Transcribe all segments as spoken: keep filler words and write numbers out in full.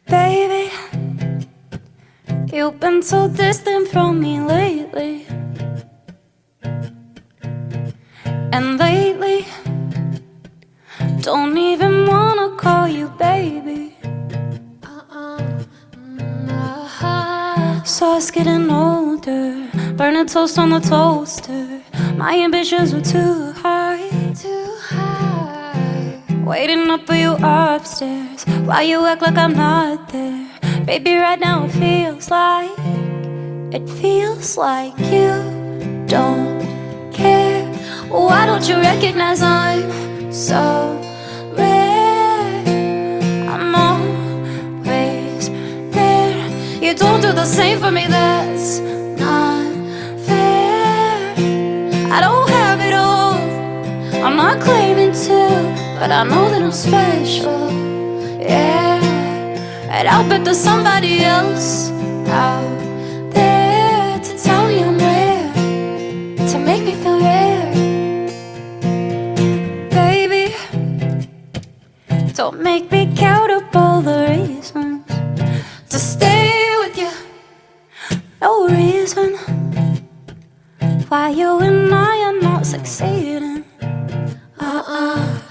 Baby, you've been so distant from me lately. And lately, don't even wanna call you baby. So I was getting older, burning toast on the toaster. My ambitions were too high, too high. Waiting up for you upstairs, while you act like I'm not there. Baby, right now it feels like, it feels like you don't care. Why don't you recognize I'm so rare? I'm always there. You don't do the same for me, that's not fair. I don't have it all, I'm not claiming to, but I know that I'm special, yeah. And I'll bet there's somebody else out there to tell me I'm rare, to make me feel rare. Baby, don't make me count up all the reasons to stay with you. No reason why you and I are not succeeding. Uh-uh.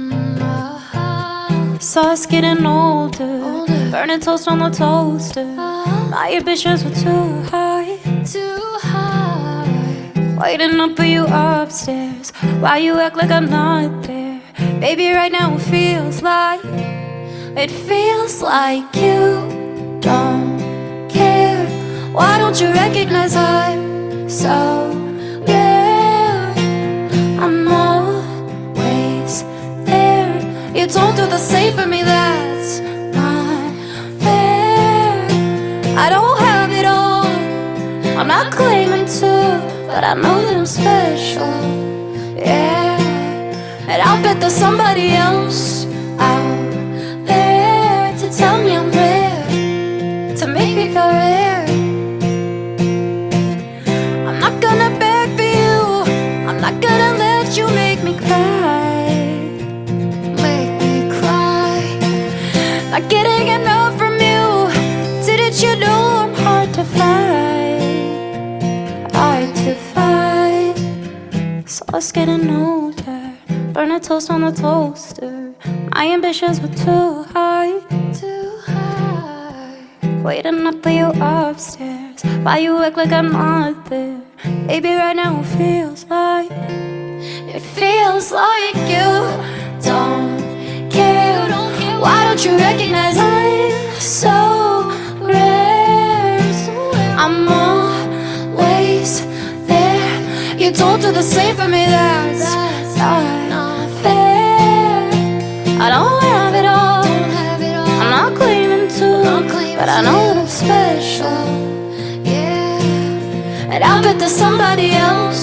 So I was getting older, older, burning toast on the toaster. uh, My ambitions were too high, too high. Waiting up for you upstairs, while you act like I'm not there. Baby, right now it feels like, it feels like you don't care. Why don't you recognize I'm so rare? I'm always there. You don't do the same for me, that's not fair. I don't have it all, I'm not claiming to, but I know that I'm special, yeah. And I'll bet there's somebody else out there to tell me I'm rare, to make me feel rare. I'm not gonna beg for you, I'm not gonna let you make me cry, make me cry. Not getting enough from you, didn't you know I'm hard to find, hard to find. So I was getting older, burning toast on the toaster. My ambitions were too high, too high. Waiting up for you upstairs, while you act like I'm not there. Baby, right now it feels like, it feels like you don't care. Why don't you recognize I'm so rare? I'm always there. You don't do the same for me, that's not fair. I don't have it all, I'm not claiming to, but I know that I'm special, yeah. And I bet there's somebody else